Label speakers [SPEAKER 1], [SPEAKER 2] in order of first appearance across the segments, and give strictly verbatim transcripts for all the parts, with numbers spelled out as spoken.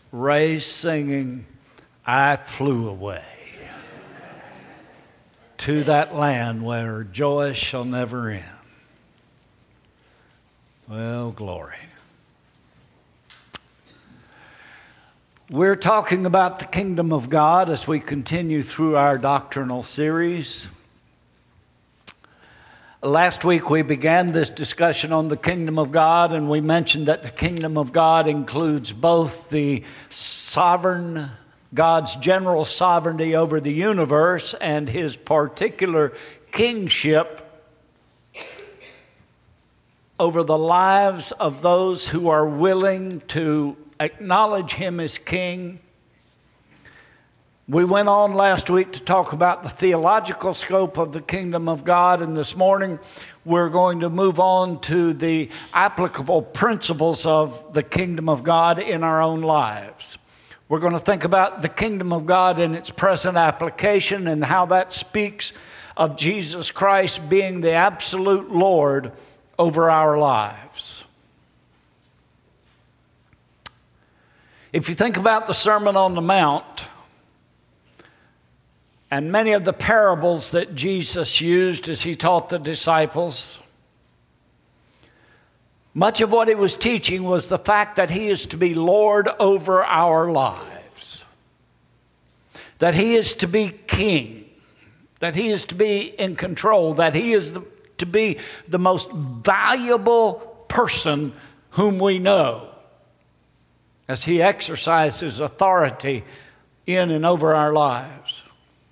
[SPEAKER 1] Ray singing, "I flew away to that land where joy shall never end." Well, glory. We're talking about the kingdom of God as we continue through our doctrinal series. Last week we began this discussion on the kingdom of God, and we mentioned that the kingdom of God includes both the sovereign, God's general sovereignty over the universe and his particular kingship over the lives of those who are willing to acknowledge him as king. We went on last week to talk about the theological scope of the kingdom of God, and this morning we're going to move on to the applicable principles of the kingdom of God in our own lives. We're going to think about the kingdom of God in its present application and how that speaks of Jesus Christ being the absolute Lord over our lives. If you think about the Sermon on the Mount, and many of the parables that Jesus used as he taught the disciples, much of what he was teaching was the fact that he is to be Lord over our lives, that he is to be king, that he is to be in control, that he is the, to be the most valuable person whom we know as he exercises authority in and over our lives.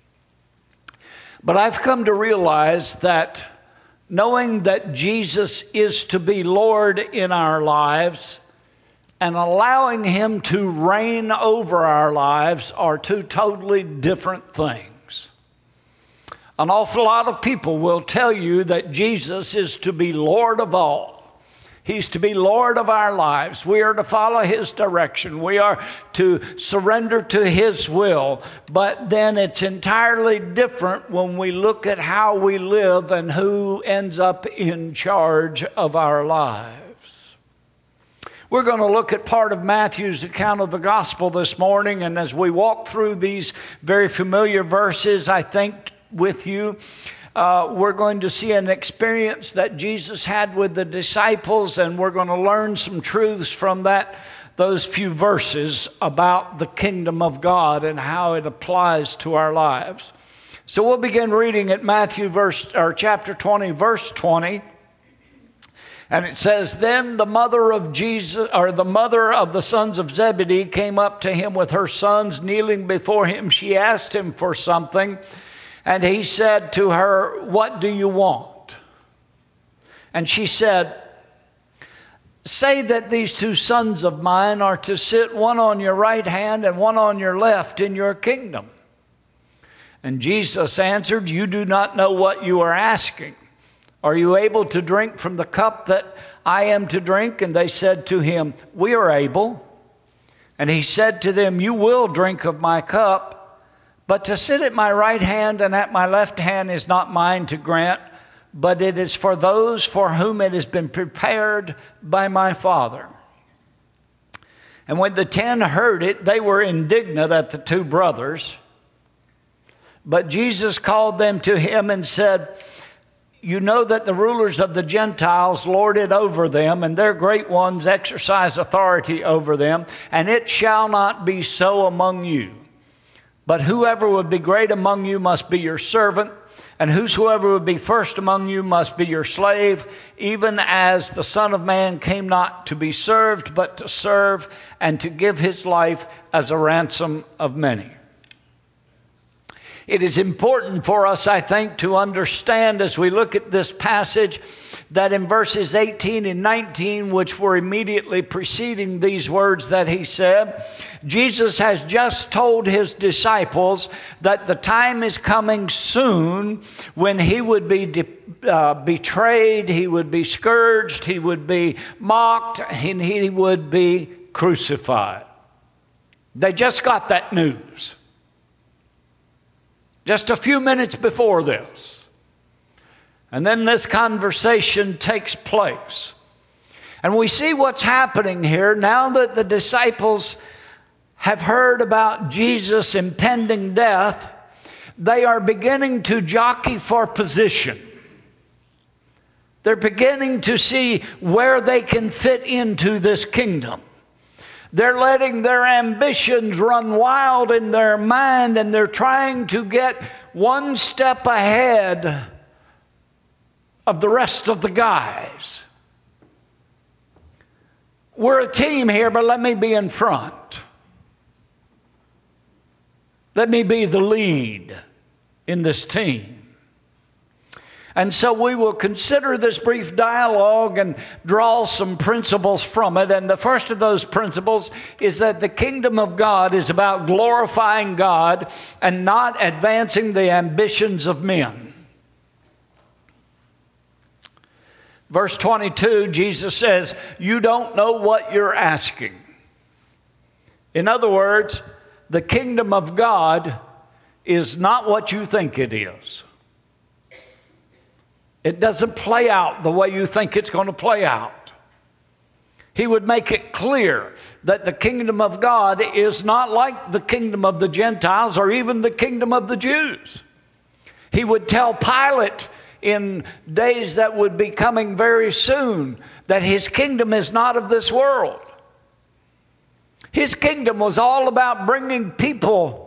[SPEAKER 1] But I've come to realize that knowing that Jesus is to be Lord in our lives and allowing him to reign over our lives are two totally different things. An awful lot of people will tell you that Jesus is to be Lord of all. He's to be Lord of our lives. We are to follow his direction. We are to surrender to his will. But then it's entirely different when we look at how we live and who ends up in charge of our lives. We're going to look at part of Matthew's account of the gospel this morning. And as we walk through these very familiar verses, I think with you, Uh, we're going to see an experience that Jesus had with the disciples, and we're going to learn some truths from that, those few verses about the kingdom of God and how it applies to our lives. So we'll begin reading at Matthew verse or chapter twenty, verse twenty. And it says, "Then the mother of Jesus, or the mother of the sons of Zebedee, came up to him with her sons. Kneeling before him, she asked him for something. And he said to her, 'What do you want?' And she said, 'Say that these two sons of mine are to sit one on your right hand and one on your left in your kingdom.' And Jesus answered, 'You do not know what you are asking. Are you able to drink from the cup that I am to drink?' And they said to him, 'We are able.' And he said to them, 'You will drink of my cup. But to sit at my right hand and at my left hand is not mine to grant, but it is for those for whom it has been prepared by my Father.' And when the ten heard it, they were indignant at the two brothers. But Jesus called them to him and said, 'You know that the rulers of the Gentiles lord it over them, and their great ones exercise authority over them, and it shall not be so among you. But whoever would be great among you must be your servant, and whosoever would be first among you must be your slave, even as the Son of Man came not to be served, but to serve and to give his life as a ransom of many.'" It is important for us, I think, to understand as we look at this passage that in verses eighteen and nineteen, which were immediately preceding these words that he said, Jesus has just told his disciples that the time is coming soon when he would be de- uh, betrayed, he would be scourged, he would be mocked, and he would be crucified. They just got that news just a few minutes before this. And then this conversation takes place. And we see what's happening here now that the disciples have heard about Jesus' impending death, they are beginning to jockey for position. They're beginning to see where they can fit into this kingdom. They're letting their ambitions run wild in their mind, and they're trying to get one step ahead of the rest of the guys. We're a team here, but let me be in front. Let me be the lead in this team. And so we will consider this brief dialogue and draw some principles from it. And the first of those principles is that the kingdom of God is about glorifying God and not advancing the ambitions of men. Verse twenty-two, Jesus says, you don't know what you're asking. In other words, the kingdom of God is not what you think it is. It doesn't play out the way you think it's going to play out. He would make it clear that the kingdom of God is not like the kingdom of the Gentiles or even the kingdom of the Jews. He would tell Pilate in days that would be coming very soon that his kingdom is not of this world. His kingdom was all about bringing people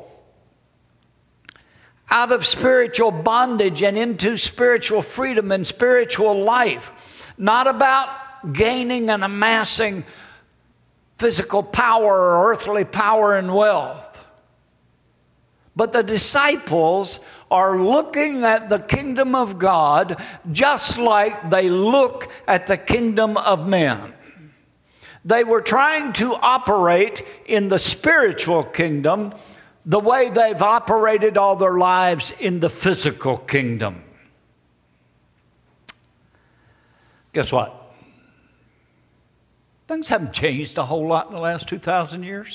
[SPEAKER 1] out of spiritual bondage and into spiritual freedom and spiritual life. Not about gaining and amassing physical power or earthly power and wealth. But the disciples are looking at the kingdom of God just like they look at the kingdom of men. They were trying to operate in the spiritual kingdom the way they've operated all their lives in the physical kingdom. Guess what? Things haven't changed a whole lot in the last two thousand years.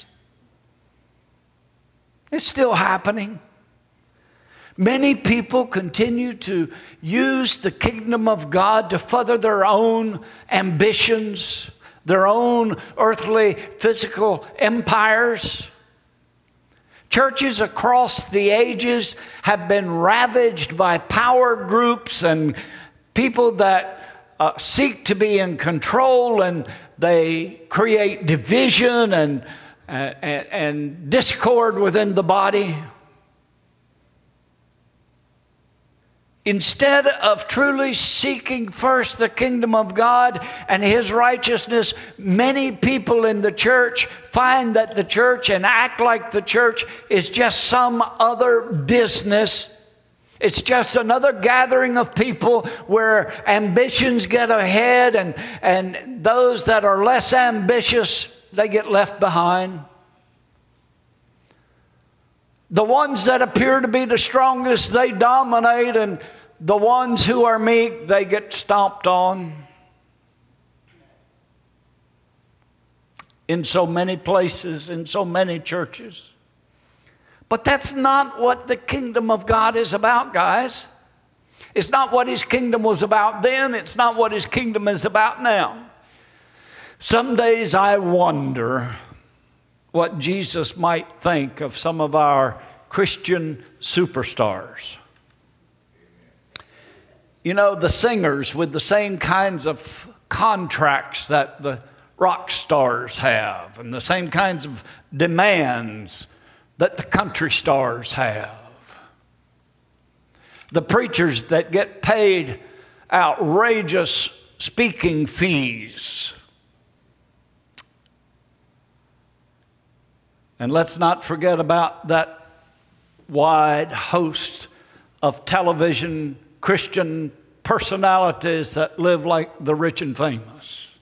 [SPEAKER 1] It's still happening. Many people continue to use the kingdom of God to further their own ambitions, their own earthly, physical empires. Churches across the ages have been ravaged by power groups and people that uh, seek to be in control, and they create division and, uh, and, and discord within the body. Instead of truly seeking first the kingdom of God and His righteousness, many people in the church find that the church and act like the church is just some other business. It's just another gathering of people where ambitions get ahead, and, and those that are less ambitious, they get left behind. The ones that appear to be the strongest, they dominate, and the ones who are meek, they get stomped on. In so many places, in so many churches. But that's not what the kingdom of God is about, guys. It's not what His kingdom was about then. It's not what His kingdom is about now. Some days I wonder what Jesus might think of some of our Christian superstars. You know, the singers with the same kinds of contracts that the rock stars have, and the same kinds of demands that the country stars have. The preachers that get paid outrageous speaking fees. And let's not forget about that wide host of television Christian personalities that live like the rich and famous.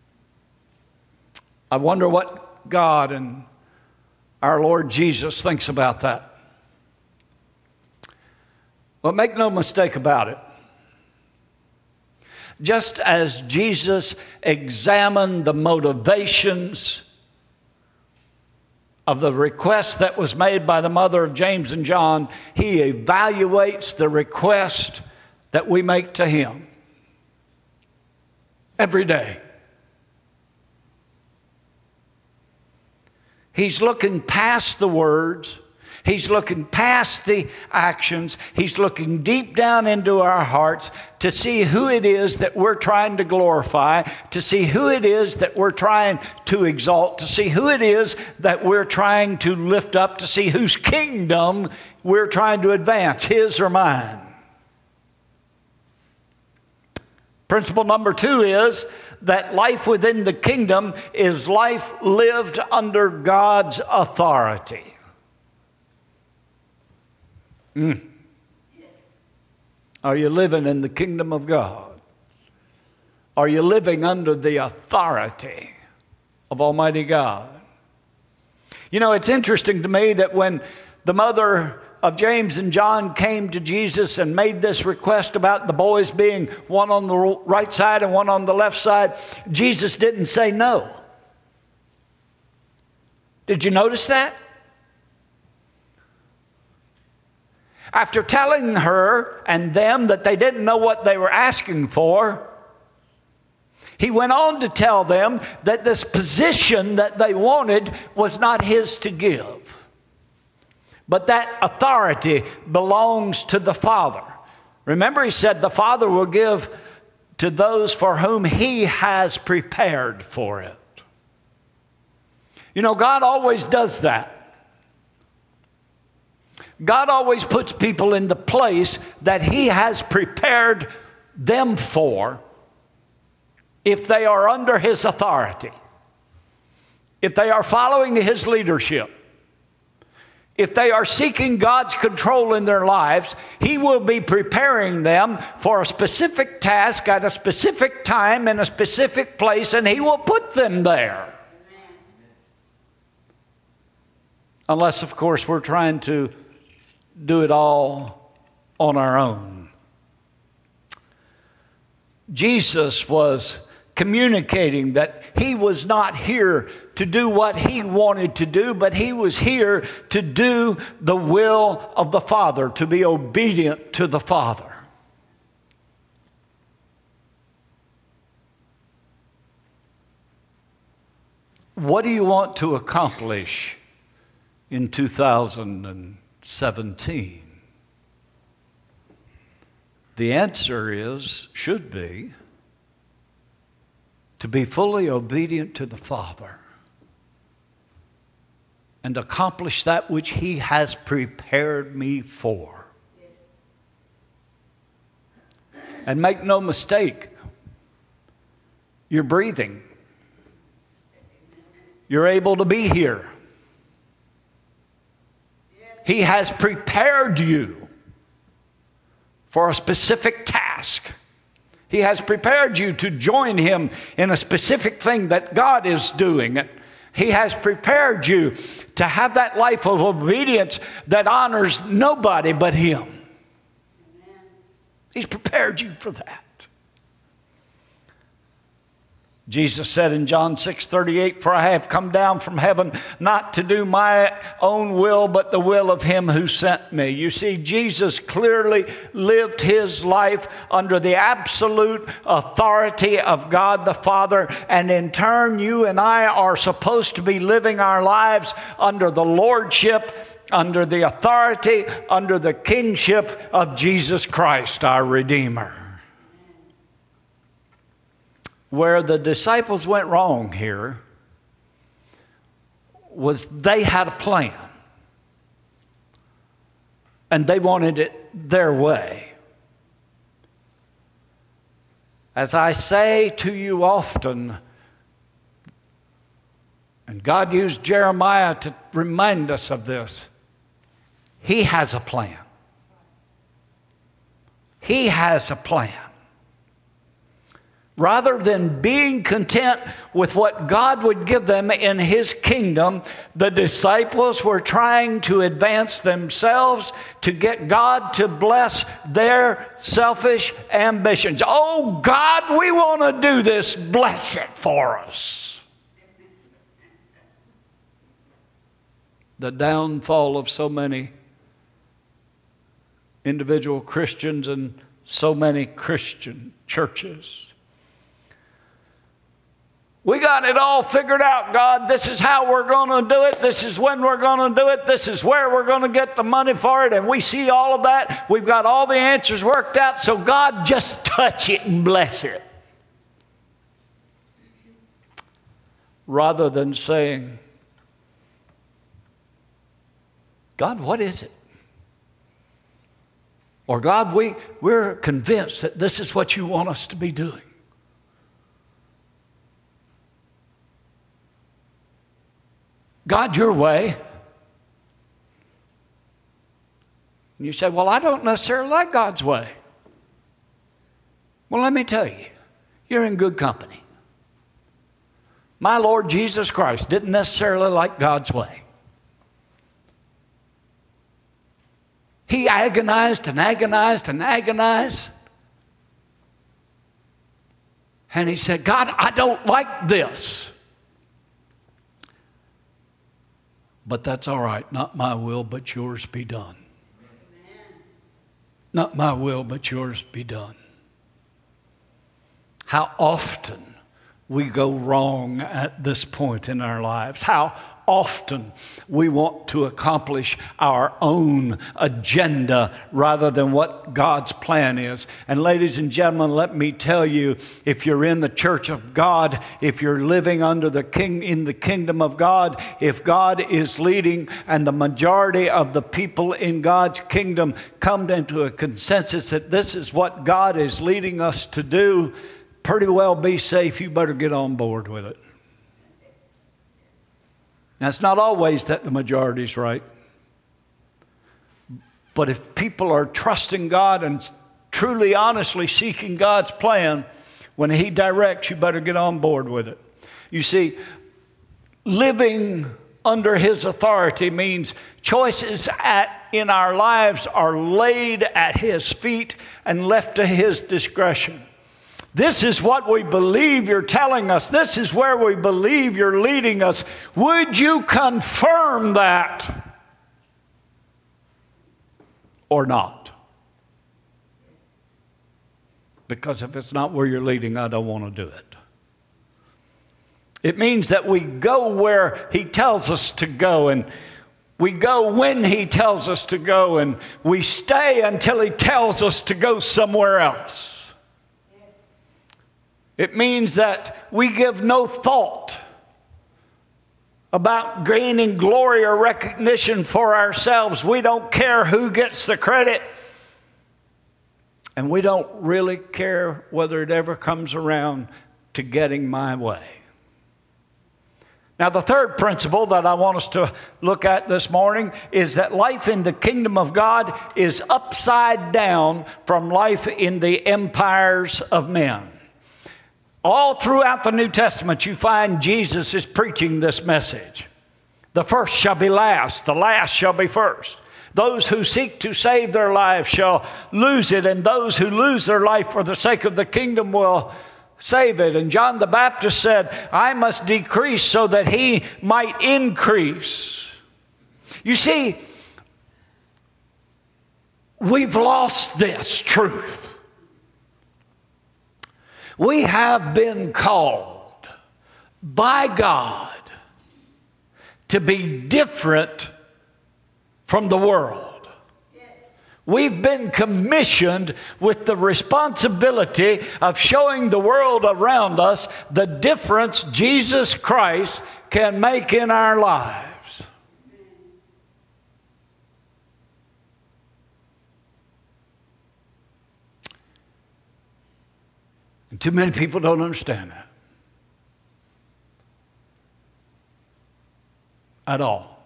[SPEAKER 1] I wonder what God and our Lord Jesus thinks about that. But make no mistake about it. Just as Jesus examined the motivations of the request that was made by the mother of James and John, He evaluates the request that we make to Him every day. He's looking past the words. He's looking past the actions. He's looking deep down into our hearts to see who it is that we're trying to glorify, to see who it is that we're trying to exalt, to see who it is that we're trying to lift up, to see whose kingdom we're trying to advance, his or mine. Principle number two is that life within the kingdom is life lived under God's authority. Mm. Are you living in the kingdom of God? Are you living under the authority of Almighty God? You know, it's interesting to me that when the mother of James and John came to Jesus and made this request about the boys being one on the right side and one on the left side, Jesus didn't say no. Did you notice that? After telling her and them that they didn't know what they were asking for, he went on to tell them that this position that they wanted was not his to give, but that authority belongs to the Father. Remember, he said the Father will give to those for whom he has prepared for it. You know, God always does that. God always puts people in the place that he has prepared them for if they are under his authority, if they are following his leadership, if they are seeking God's control in their lives. He will be preparing them for a specific task at a specific time in a specific place, and he will put them there. Unless, of course, we're trying to do it all on our own. Jesus was communicating that he was not here to do what he wanted to do, but he was here to do the will of the Father, to be obedient to the Father. What do you want to accomplish in two thousand seventeen? The answer is, should be, to be fully obedient to the Father and accomplish that which he has prepared me for. Yes. And make no mistake, you're breathing. You're able to be here. He has prepared you for a specific task. He has prepared you to join him in a specific thing that God is doing. He has prepared you to have that life of obedience that honors nobody but him. Amen. He's prepared you for that. Jesus said in John six thirty-eight, "For I have come down from heaven not to do my own will, but the will of him who sent me." You see, Jesus clearly lived his life under the absolute authority of God the Father, and in turn, you and I are supposed to be living our lives under the lordship, under the authority, under the kingship of Jesus Christ, our Redeemer. Where the disciples went wrong here was they had a plan, and they wanted it their way. As I say to you often, and God used Jeremiah to remind us of this, he has a plan. He has a plan. Rather than being content with what God would give them in his kingdom, the disciples were trying to advance themselves to get God to bless their selfish ambitions. Oh God, we want to do this. Bless it for us. The downfall of so many individual Christians and so many Christian churches We got it all figured out, God. This is how we're going to do it. This is when we're going to do it. This is where we're going to get the money for it. And we see all of that. We've got all the answers worked out. So God, just touch it and bless it. Rather than saying, God, what is it? Or God, we, we're convinced that this is what you want us to be doing. God, your way. And you say, well, I don't necessarily like God's way. Well, let me tell you, you're in good company. My Lord Jesus Christ didn't necessarily like God's way. He agonized and agonized and agonized. And he said, God, I don't like this. But that's all right. Not my will, but yours be done. Amen. Not my will, but yours be done. How often we go wrong at this point in our lives. How often we want to accomplish our own agenda rather than what God's plan is. And ladies and gentlemen, let me tell you, if you're in the church of God, if you're living under the king in the kingdom of God, if God is leading and the majority of the people in God's kingdom come into a consensus that this is what God is leading us to do, pretty well be safe. You better get on board with it. Now, it's not always that the majority's right. But if people are trusting God and truly, honestly seeking God's plan, when He directs, you better get on board with it. You see, living under His authority means choices at, in our lives are laid at His feet and left to His discretion. This is what we believe you're telling us. This is where we believe you're leading us. Would you confirm that or not? Because if it's not where you're leading, I don't want to do it. It means that we go where He tells us to go, and we go when He tells us to go, and we stay until He tells us to go somewhere else. It means that we give no thought about gaining glory or recognition for ourselves. We don't care who gets the credit. And we don't really care whether it ever comes around to getting my way. Now, the third principle that I want us to look at this morning is that life in the kingdom of God is upside down from life in the empires of men. All throughout the New Testament, you find Jesus is preaching this message. The first shall be last, the last shall be first. Those who seek to save their lives shall lose it, and those who lose their life for the sake of the kingdom will save it. And John the Baptist said, I must decrease so that He might increase. You see, we've lost this truth. We have been called by God to be different from the world. Yes. We've been commissioned with the responsibility of showing the world around us the difference Jesus Christ can make in our lives. And too many people don't understand that at all.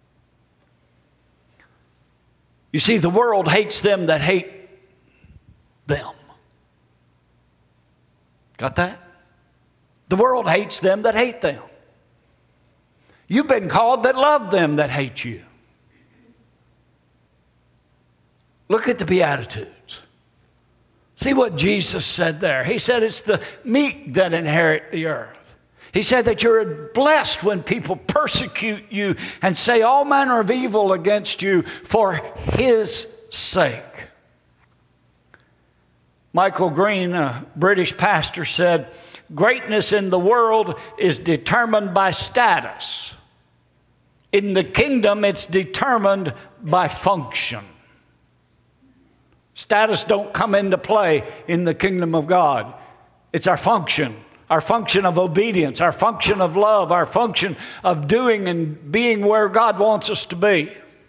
[SPEAKER 1] You see, the world hates them that hate them. Got that? The world hates them that hate them. You've been called that love them that hate you. Look at the Beatitudes. See what Jesus said there. He said it's the meek that inherit the earth. He said that you're blessed when people persecute you and say all manner of evil against you for His sake. Michael Green, a British pastor, said, greatness in the world is determined by status. In the kingdom, it's determined by function. Status don't come into play in the kingdom of God. It's our function, our function of obedience, our function of love, our function of doing and being where God wants us to be.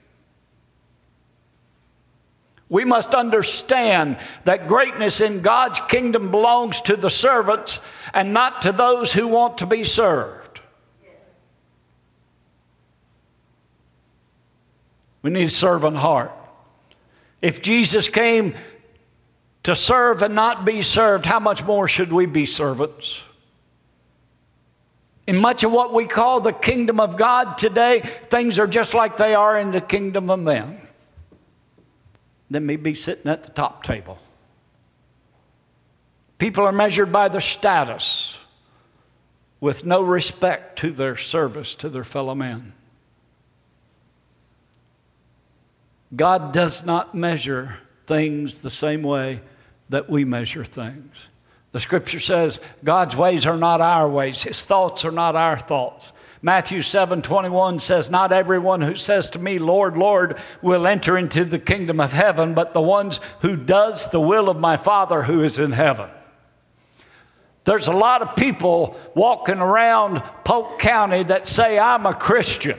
[SPEAKER 1] We must understand that greatness in God's kingdom belongs to the servants and not to those who want to be served. We need a servant heart. If Jesus came to serve and not be served, how much more should we be servants? In much of what we call the kingdom of God today, things are just like they are in the kingdom of men. Then me be sitting at the top table. People are measured by their status with no respect to their service to their fellow man. God does not measure things the same way that we measure things. The scripture says God's ways are not our ways. His thoughts are not our thoughts. Matthew seven twenty-one says, not everyone who says to me, Lord, Lord, will enter into the kingdom of heaven, but the ones who does the will of my Father who is in heaven. There's a lot of people walking around Polk County that say, I'm a Christian.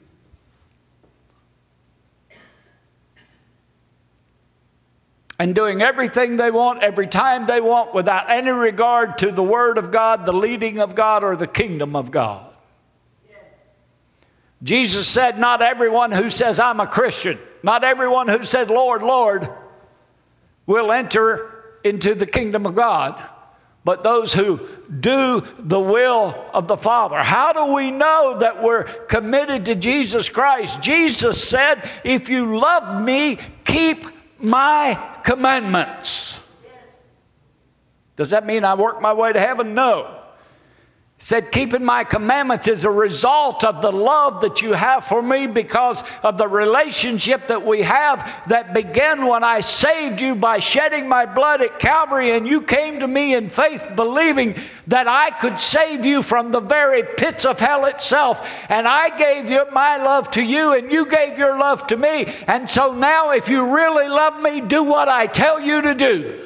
[SPEAKER 1] And doing everything they want, every time they want, without any regard to the Word of God, the leading of God, or the kingdom of God. Yes. Jesus said, not everyone who says, I'm a Christian, not everyone who said, Lord, Lord, will enter into the kingdom of God, but those who do the will of the Father. How do we know that we're committed to Jesus Christ? Jesus said, if you love me, keep my commandments. Yes. Does that mean I work my way to heaven? No. He said, keeping my commandments is a result of the love that you have for me because of the relationship that we have that began when I saved you by shedding my blood at Calvary, and you came to me in faith believing that I could save you from the very pits of hell itself. And I gave you my love to you, and you gave your love to me. And so now if you really love me, do what I tell you to do.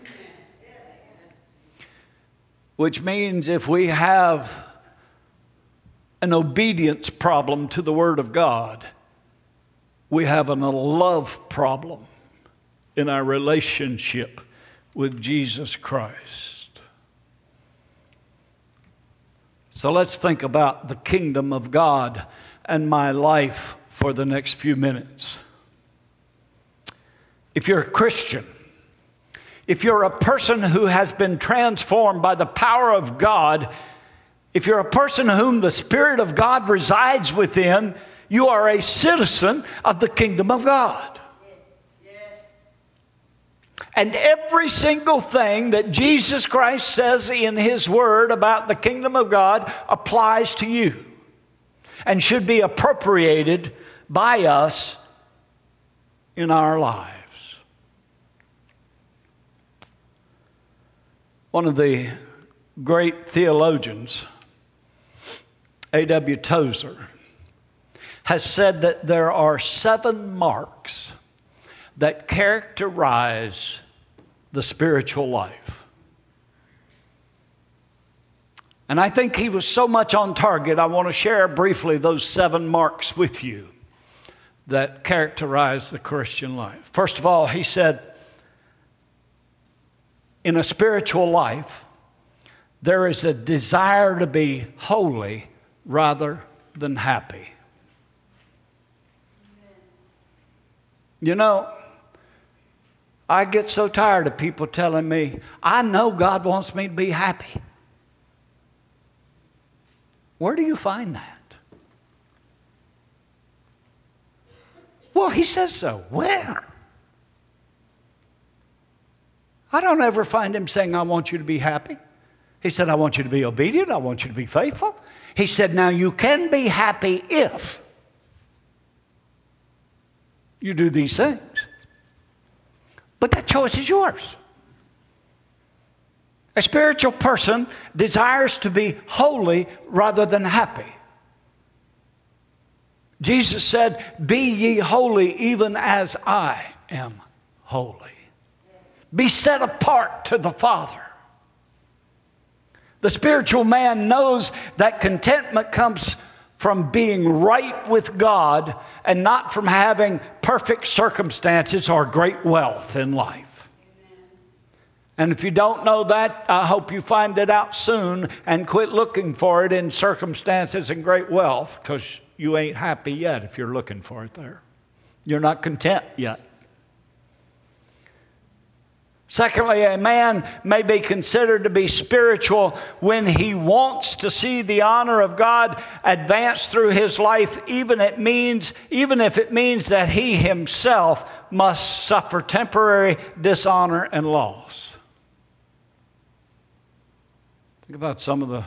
[SPEAKER 1] Which means if we have an obedience problem to the Word of God, we have a love problem in our relationship with Jesus Christ. So let's think about the kingdom of God and my life for the next few minutes. If you're a Christian, if you're a person who has been transformed by the power of God, if you're a person whom the Spirit of God resides within, you are a citizen of the kingdom of God. Yes. Yes. And every single thing that Jesus Christ says in His Word about the kingdom of God applies to you and should be appropriated by us in our lives. One of the great theologians, A W Tozer, has said that there are seven marks that characterize the spiritual life. And I think he was so much on target, I want to share briefly those seven marks with you that characterize the Christian life. First of all, he said, in a spiritual life, there is a desire to be holy rather than happy. You know, I get so tired of people telling me, I know God wants me to be happy. Where do you find that? Well, He says so. Where? I don't ever find Him saying, I want you to be happy. He said, I want you to be obedient. I want you to be faithful. He said, now you can be happy if you do these things. But that choice is yours. A spiritual person desires to be holy rather than happy. Jesus said, "Be ye holy even as I am holy." Be set apart to the Father. The spiritual man knows that contentment comes from being right with God and not from having perfect circumstances or great wealth in life. And if you don't know that, I hope you find it out soon and quit looking for it in circumstances and great wealth, because you ain't happy yet if you're looking for it there. You're not content yet. Secondly, a man may be considered to be spiritual when he wants to see the honor of God advance through his life, even it means, even if it means that he himself must suffer temporary dishonor and loss. Think about some of the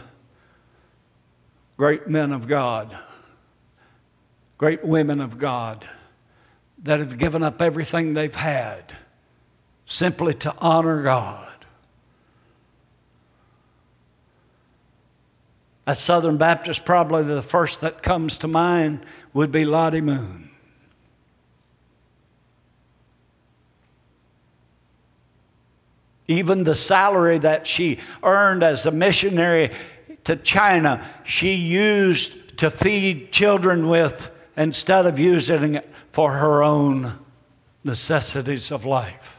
[SPEAKER 1] great men of God, great women of God that have given up everything they've had simply to honor God. As Southern Baptist, probably the first that comes to mind would be Lottie Moon. Even the salary that she earned as a missionary to China, she used to feed children with instead of using it for her own necessities of life.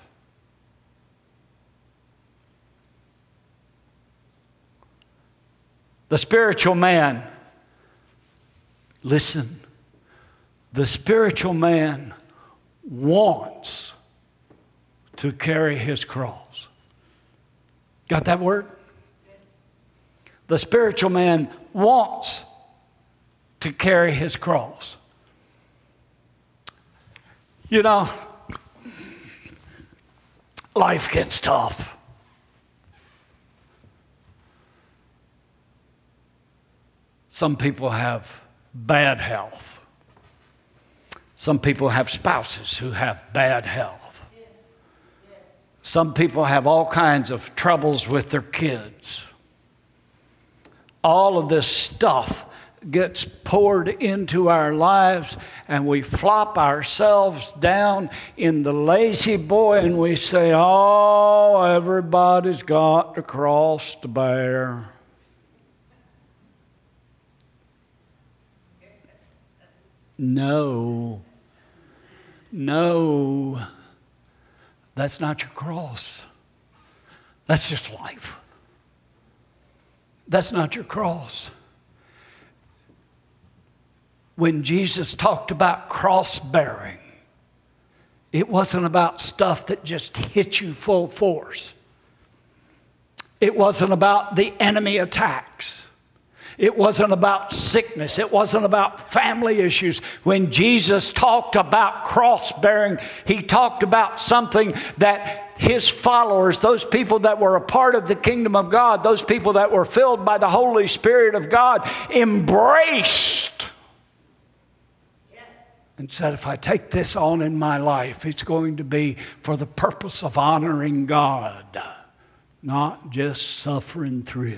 [SPEAKER 1] The spiritual man, listen, the spiritual man wants to carry his cross. Got that word? The spiritual man wants to carry his cross. You know, life gets tough. Some people have bad health. Some people have spouses who have bad health. Some people have all kinds of troubles with their kids. All of this stuff gets poured into our lives, and we flop ourselves down in the lazy boy and we say, "Oh, everybody's got the cross to bear." No. No. That's not your cross. That's just life. That's not your cross. When Jesus talked about cross bearing, it wasn't about stuff that just hit you full force. It wasn't about the enemy attacks. It wasn't about sickness. It wasn't about family issues. When Jesus talked about cross-bearing, he talked about something that his followers, those people that were a part of the kingdom of God, those people that were filled by the Holy Spirit of God, embraced and said, if I take this on in my life, it's going to be for the purpose of honoring God, not just suffering through.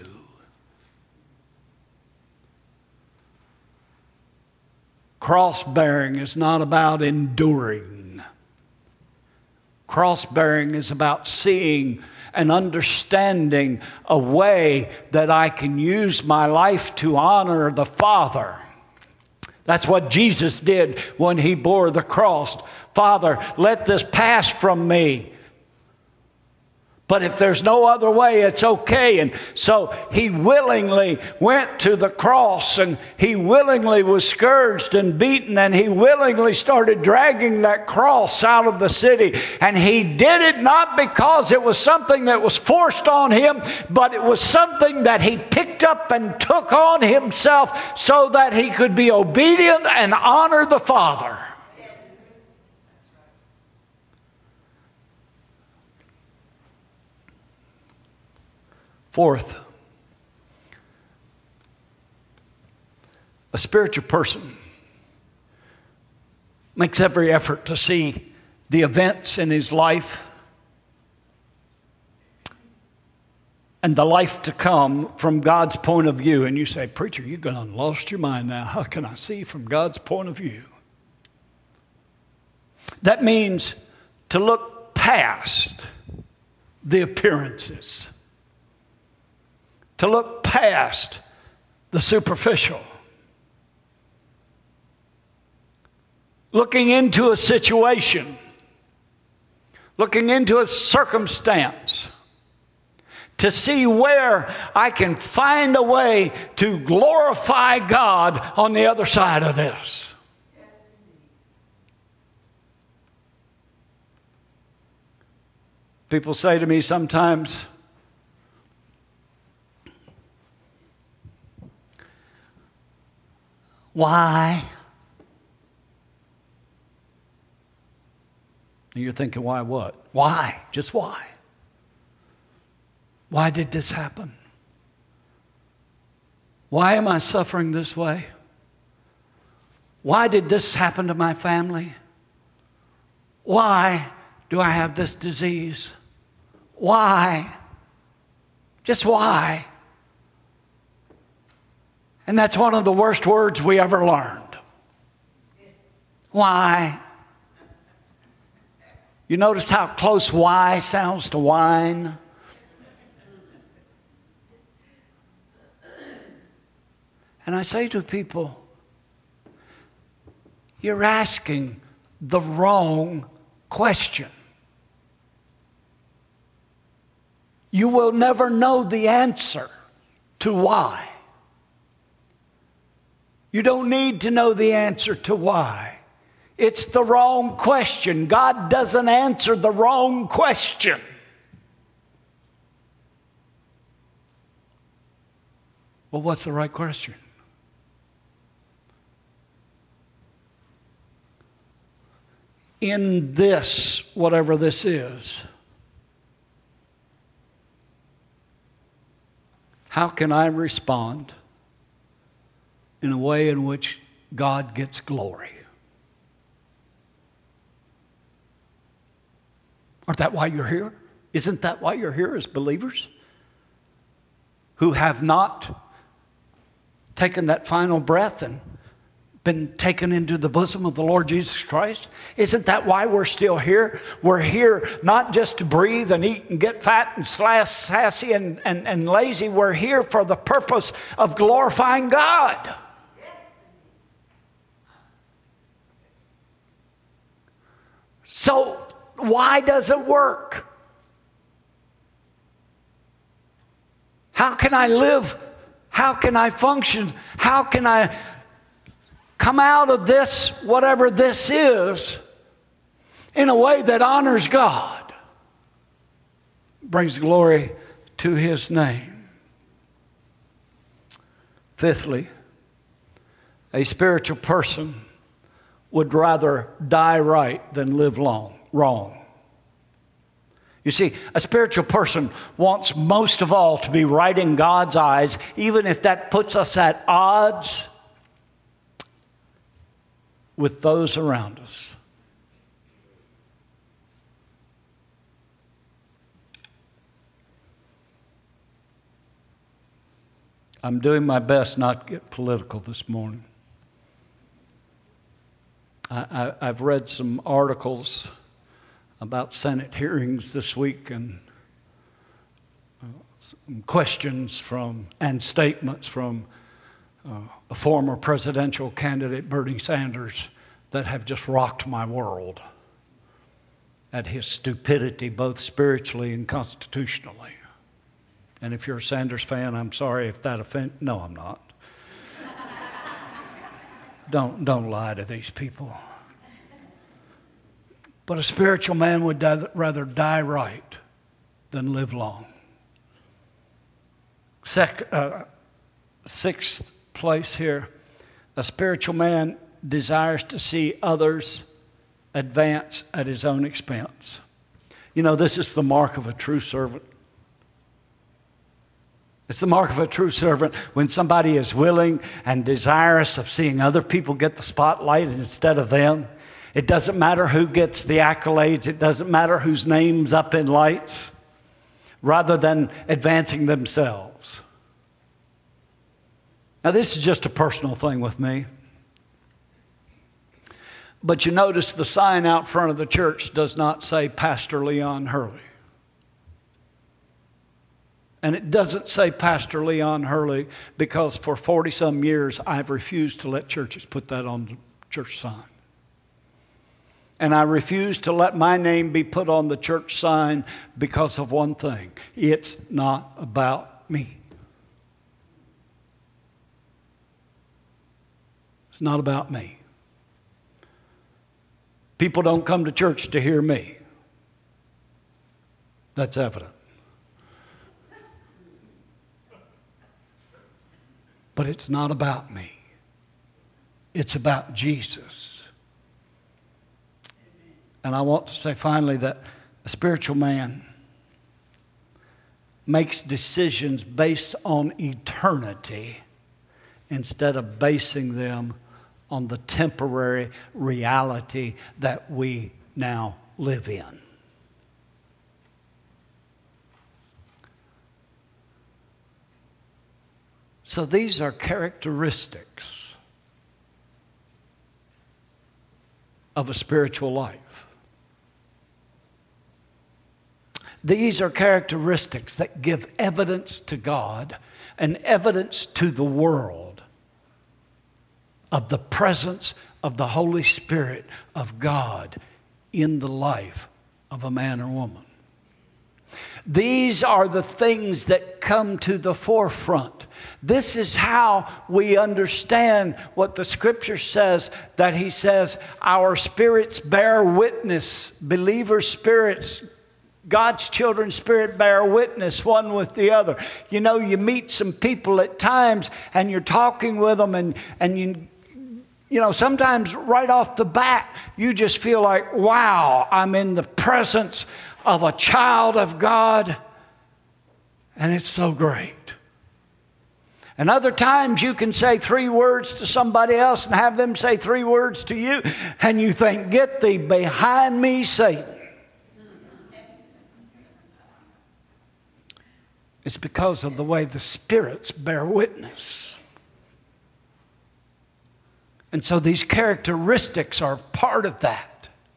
[SPEAKER 1] Cross-bearing is not about enduring. Cross-bearing is about seeing and understanding a way that I can use my life to honor the Father. That's what Jesus did when he bore the cross. Father, let this pass from me. But if there's no other way, it's okay. And so he willingly went to the cross, and he willingly was scourged and beaten, and he willingly started dragging that cross out of the city. And he did it not because it was something that was forced on him, but it was something that he picked up and took on himself so that he could be obedient and honor the Father. Fourth, a spiritual person makes every effort to see the events in his life and the life to come from God's point of view. And you say, preacher, you've gone and lost your mind now. How can I see from God's point of view? That means to look past the appearances, to look past the superficial. Looking into a situation, looking into a circumstance, to see where I can find a way to glorify God on the other side of this. People say to me sometimes, why? And you're thinking, why what? Why? Just why? Why did this happen? Why am I suffering this way? Why did this happen to my family? Why do I have this disease? Why? Just why? And that's one of the worst words we ever learned. Why? You notice how close why sounds to wine? And I say to people, you're asking the wrong question. You will never know the answer to why. You don't need to know the answer to why. It's the wrong question. God doesn't answer the wrong question. Well, what's the right question? In this, whatever this is, how can I respond in a way in which God gets glory? Aren't that why you're here? Isn't that why you're here as believers who have not taken that final breath and been taken into the bosom of the Lord Jesus Christ? Isn't that why we're still here? We're here not just to breathe and eat and get fat and slash, sassy and, and, and lazy. We're here for the purpose of glorifying God. So why does it work? How can I live? How can I function? How can I come out of this, whatever this is, in a way that honors God, brings glory to His name? Fifthly, a spiritual person would rather die right than live long, wrong. You see, a spiritual person wants most of all to be right in God's eyes, even if that puts us at odds with those around us. I'm doing my best not to get political this morning. I, I, I've read some articles about Senate hearings this week and uh, some questions from and statements from Uh, a former presidential candidate, Bernie Sanders, that have just rocked my world at his stupidity, both spiritually and constitutionally. And if you're a Sanders fan, I'm sorry if that offends. No, I'm not. don't, don't lie to these people. But a spiritual man would die, rather die right than live long. Sec, uh, sixth place here, a spiritual man desires to see others advance at his own expense. You know, this is the mark of a true servant. It's the mark of a true servant when somebody is willing and desirous of seeing other people get the spotlight instead of them. It doesn't matter who gets the accolades. It doesn't matter whose name's up in lights. rather than advancing themselves. Now, this is just a personal thing with me. But you notice the sign out front of the church does not say Pastor Leon Hurley. And it doesn't say Pastor Leon Hurley because for forty-some years I've refused to let churches put that on the church sign. And I refuse to let my name be put on the church sign because of one thing. It's not about me. It's not about me. People don't come to church to hear me. That's evident. But it's not about me. It's about Jesus. And I want to say finally that a spiritual man makes decisions based on eternity instead of basing them on the temporary reality that we now live in. So these are characteristics of a spiritual life. These are characteristics that give evidence to God and evidence to the world of the presence of the Holy Spirit of God in the life of a man or woman. These are the things that come to the forefront. This is how we understand what the Scripture says, that He says, our spirits bear witness, believers' spirits, God's children's spirit bear witness one with the other. You know, you meet some people at times and you're talking with them and, and you, you know, sometimes right off the bat, you just feel like, wow, I'm in the presence of a child of God, and it's so great. And other times you can say three words to somebody else and have them say three words to you, and you think, get thee behind me, Satan. It's because of the way the spirits bear witness. And so these characteristics are part of that.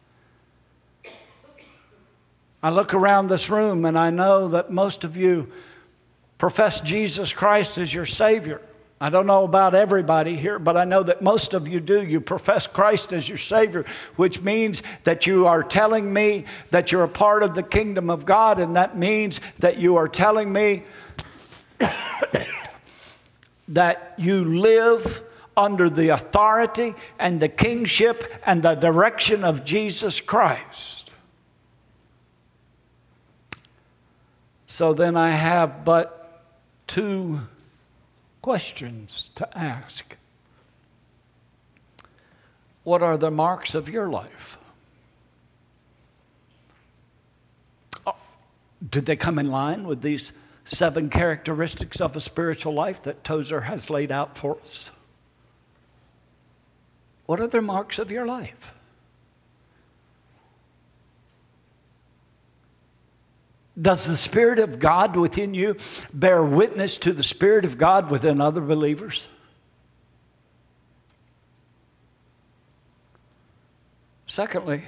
[SPEAKER 1] I look around this room and I know that most of you profess Jesus Christ as your Savior. I don't know about everybody here, but I know that most of you do. You profess Christ as your Savior, which means that you are telling me that you're a part of the kingdom of God, and that means that you are telling me that you live under the authority and the kingship and the direction of Jesus Christ. So then I have but two questions to ask. What are the marks of your life? Oh, did they come in line with these seven characteristics of a spiritual life that Tozer has laid out for us? What are the marks of your life? Does the Spirit of God within you bear witness to the Spirit of God within other believers? Secondly,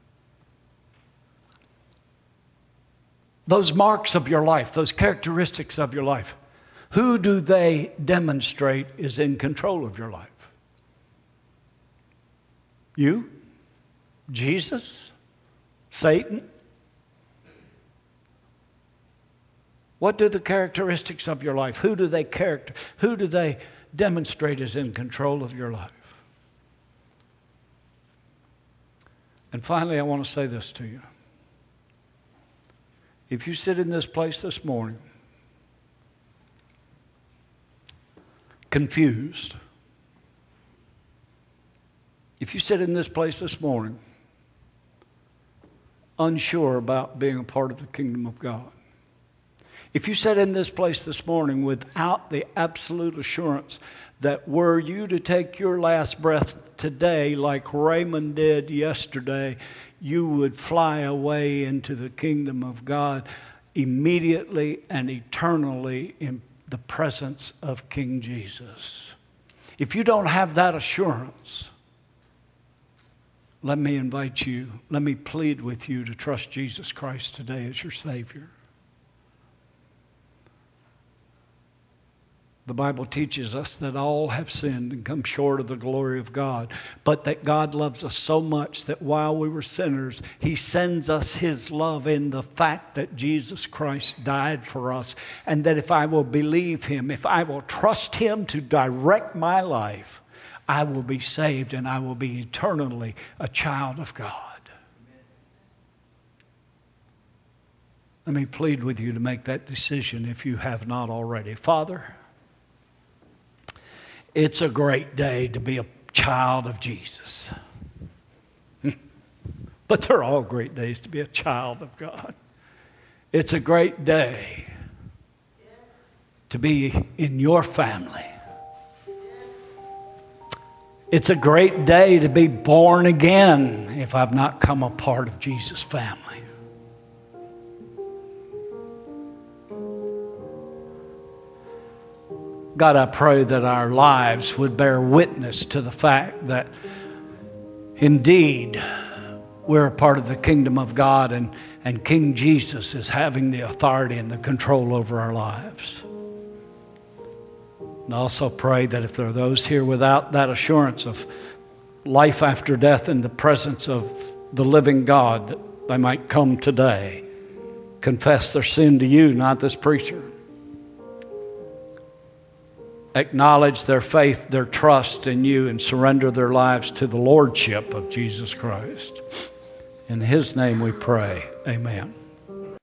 [SPEAKER 1] those marks of your life, those characteristics of your life, who do they demonstrate is in control of your life? You? Jesus? Satan? What do the characteristics of your life, who do they character, who do they demonstrate is in control of your life? And finally, I want to say this to you. If you sit in this place this morning, confused, if you sit in this place this morning, unsure about being a part of the kingdom of God, if you sat in this place this morning without the absolute assurance that were you to take your last breath today like Raymond did yesterday, you would fly away into the kingdom of God. immediately and eternally in the presence of King Jesus. If you don't have that assurance, let me invite you, let me plead with you to trust Jesus Christ today as your Savior. The Bible teaches us that all have sinned and come short of the glory of God, but that God loves us so much that while we were sinners, He sends us His love in the fact that Jesus Christ died for us, and that if I will believe Him, if I will trust Him to direct my life, I will be saved and I will be eternally a child of God. Let me plead with you to make that decision if you have not already. Father, it's a great day to be a child of Jesus. But they're all great days to be a child of God. It's a great day to be in your family. It's a great day to be born again if I've not come a part of Jesus' family. God, I pray that our lives would bear witness to the fact that indeed we're a part of the kingdom of God, and, and King Jesus is having the authority and the control over our lives. And also pray that if there are those here without that assurance of life after death in the presence of the living God, that they might come today, confess their sin to you, not this preacher. Acknowledge their faith, their trust in you, and surrender their lives to the lordship of Jesus Christ. In His name we pray. Amen.